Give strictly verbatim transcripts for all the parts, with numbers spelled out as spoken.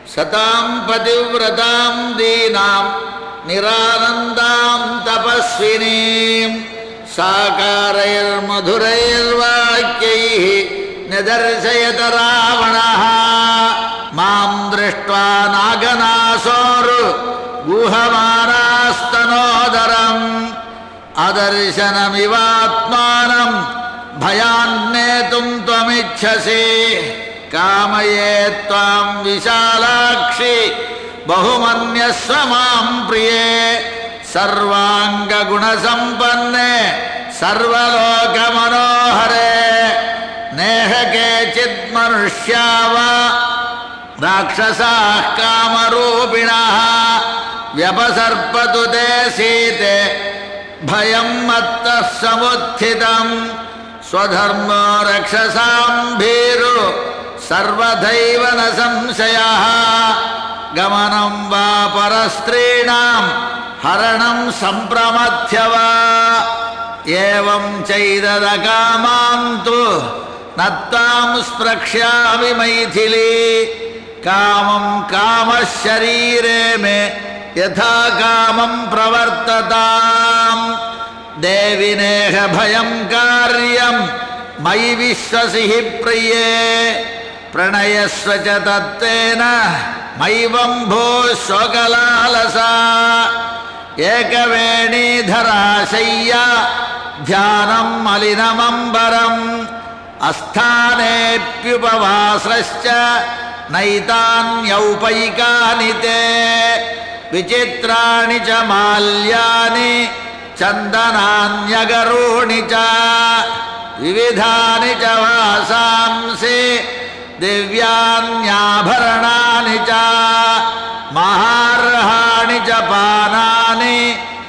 सतां पतिव्रतां दीनां निरानन्दां तपस्विनीं साकारैर्मधुरैर्वाक्यैः निदर्शयत रावणः मां दृष्ट्वा नागनासोरु गुहमानास्तनोदरम् अदर्शनमिवात्मानं भयान्नेतुं त्वमिच्छसि कामये त्वां विशालाक्षि बहुमन्यस्व मां प्रिये सर्वाङ्गगुणसम्पन्ने सर्वलोकमनोहरे नेह केचिन्मनुष्या वा राक्षसाः कामरूपिणः व्यपसर्पतु ते सीते भयं मत्तः समुत्थितं स्वधर्मो रक्षसां भीरु सर्वथैव न संशयः गमनं वा परस्त्रीणां हरणं सम्प्रमथ्य वा एवं चैददकामां तु न त्वां स्प्रक्ष्यामि मैथिली कामं कामः शरीरे मे यथा कामं प्रवर्तताम् देवि नेह भयं कार्यं मयि विश्वसि हि प्रिये प्रणयस्व च तत्तेन मैवं भूः शोकलालसा एकवेणीधरा शय्या ध्यानं मलिनमम्बरम् अस्थानेऽप्युपवासश्च नैतान्यौपैकानि ते विचित्राणि च माल्यानि चन्दनान्यगरूणि च विविधानि च वासांसि दिव्यान्याभरणानि च महार्हाणि च पानानि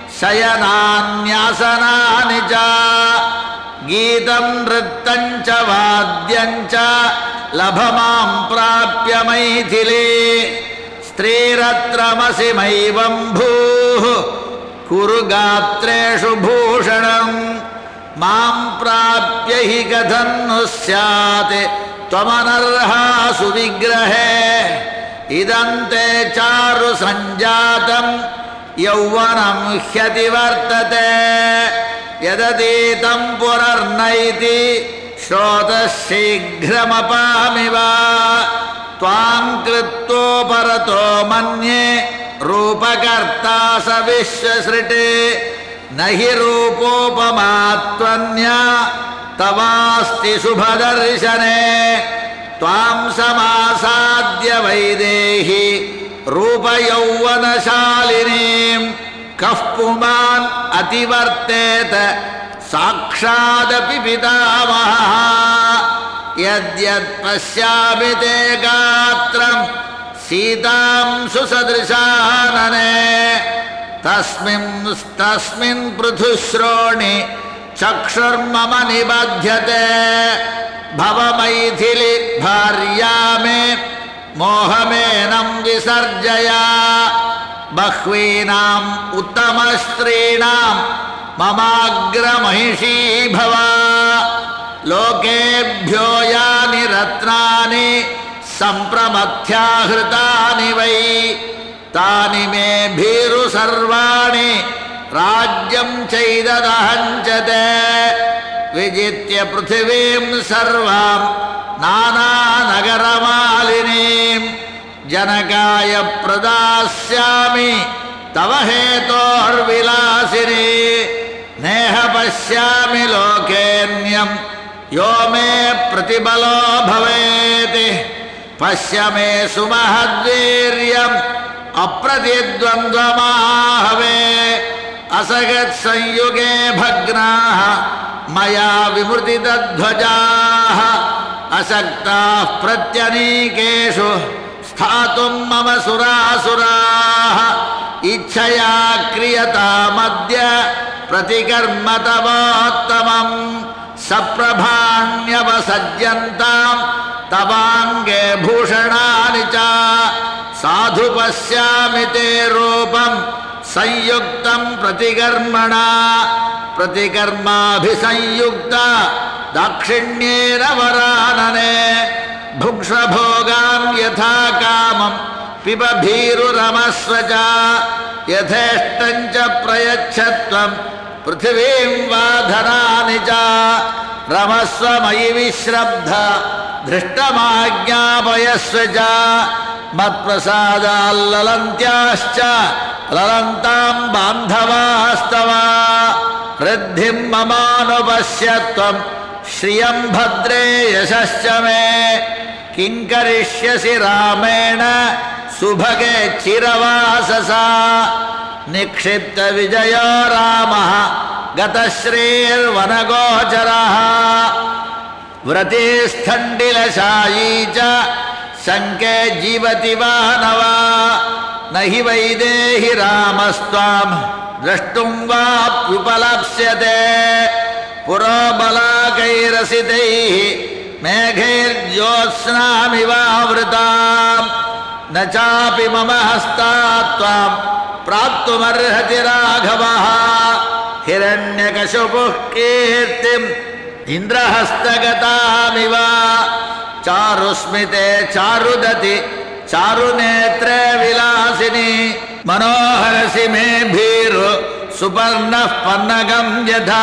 शयनान्यासनानि च गीतं नृत्यं च वाद्यं च लभ मां प्राप्य मैथिली स्त्रीरत्रमसि मैवं भूः कुरु गात्रेषु भूषणं मां प्राप्य हि कथं नु स्यात् त्वमनर्हा सुविग्रहे इदं ते चारु सञ्जातं यौवनं ह्यतिवर्तते यदतीतं पुनर्नैति श्रोतः शीघ्रमपामि वा त्वां कृत्वोपरतो मन्ये रूपकर्ता स विश्वसृटे न हि रूपोपमा त्वन्या तवास्ति शुभदर्शने त्वां समासाद्य वैदेहि रूपयौवनशालिनीं कः पुमान् अतिवर्तेत साक्षादपि पितामहः यद्यत् पश्यामि ते गात्रं सीतां सुसदृशानने तस्मिन् पृथुश्रोणि चक्षुर्मम निबध्यते भव मैथिली भार्या मे मोहमेनं विसर्जय बह्वीनाम् उत्तमस्त्रीणां ममाग्रमहिषी भव लोकेभ्यो यानि रत्नानि सम्प्रमथ्याहृतानि वै तानि मे भीरु सर्वाणि राज्यं चैददहञ्चते विजित्य पृथिवीं सर्वां नानानगरमालिनीं जनकाय प्रदास्यामि तव हेतोर्विलासिनी नेह पश्यामि लोकेऽन्यं यो मे प्रतिबलो भवेत् पश्य मे सुमहद्वीर्यम् अप्रतिद्वन्द्वमाहवे असगत्संयुगे भग्नाः मया विमृतितध्वजाः अशक्ताः प्रत्यनीकेषु स्थातुं मम सुरासुराः इच्छया क्रियतामद्य प्रतिकर्म तवोत्तमम् सप्रभाण्यवसज्यन्तां तवाङ्गे भूषणानि च साधु पश्यामि ते रूपं संयुक्तं प्रतिकर्मणा प्रतिकर्माभिसंयुक्ता दाक्षिण्येन वरानने भुक्ष्वभोगान् यथा कामं पिब भीरुरमस्व च यथेष्टं च प्रयच्छत्वं पृथिवीं वा धनानि च रमस्व मयि विश्रब्ध धृष्टमाज्ञापयस्व च मत्प्रसादाल्ललन्त्याश्च ललन्तां बान्धवास्तव वृद्धिं ममानुपश्यत्वं श्रियं भद्रे यशश्च मे किं करिष्यसि रामेण सुभगे चिरवाससा निक्षिप्त विजयो रामः गतश्रीर्वनगोचरः व्रतिस्थण्डिलशायी च शङ्के जीवति वा न वा न हि वैदेहि रामस्त्वां द्रष्टुं वाप्युपलप्स्यते पुरोबलाकैरसितैः मेघैर्ज्योत्स्नामिवावृताम् न चापि मम हस्तात् त्वां प्राप्तुमर्हति राघवः हिरण्यकशिपुः कीर्तिम् इन्द्रहस्तगतामिव चारुस्मिते चारुदति चारुनेत्रे विलासिनी मनोहरसि मे भीरु सुपर्णः पन्नगं यथा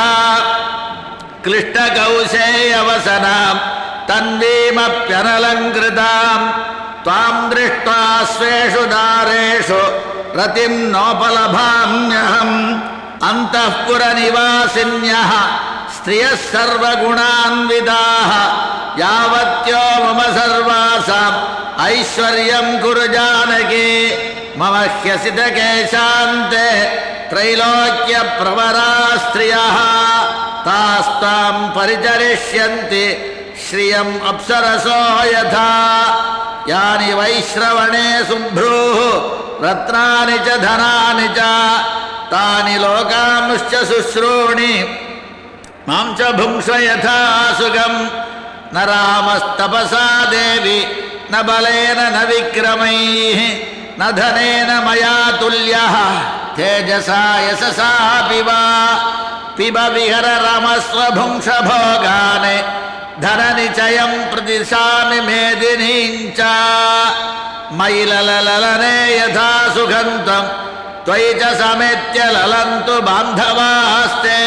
क्लिष्टकौशेयवसनां तन्वीमप्यनलङ्कृतां त्वां दृष्ट्वा स्वेषु दारेषु रतिं नोपलभाम्यहम् अन्तःपुरनिवासिन्यः स्त्रियः सर्वगुणान्विताः यावत्यो मम सर्वासाम् ऐश्वर्यं कुरु जानकी मम ह्यसितकेशान्ते त्रैलोक्यप्रवरा स्त्रियः तास्तां परिचरिष्यन्ति श्रियम् अप्सरसो यथा यानि वैश्रवणे शुभ्रूः रत्नानि च धनानि च तानि लोकांश्च शुश्रूणि मां च भुङ्क्ष्व यथा सुखम् न रामस्तपसा देवि न बलेन न विक्रमैः न धनेन मया तुल्यः तेजसा यशसा पिब पिब विहर रमस्व भुङ्क्ष भोगान् धननिचयं प्रदिशामि मेदिनीं च मयि ललललने यथा सुखन्तं त्वयि च समेत्य ललन्तु बान्धवास्ते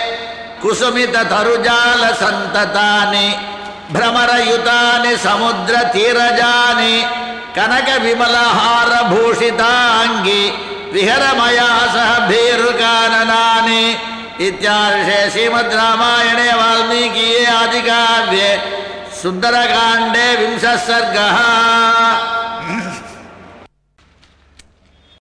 कुसुमिततरुजालसन्ततानि भ्रमरयुतानि समुद्रतीरजानि कनकविमलहारभूषिताङ्गी विहर मया सह भीरुकाननानि इत्यार्षे श्रीमद् रामायणे वाल्मीकीये आदिकाव्ये सुन्दरकाण्डे विंशः सर्गः।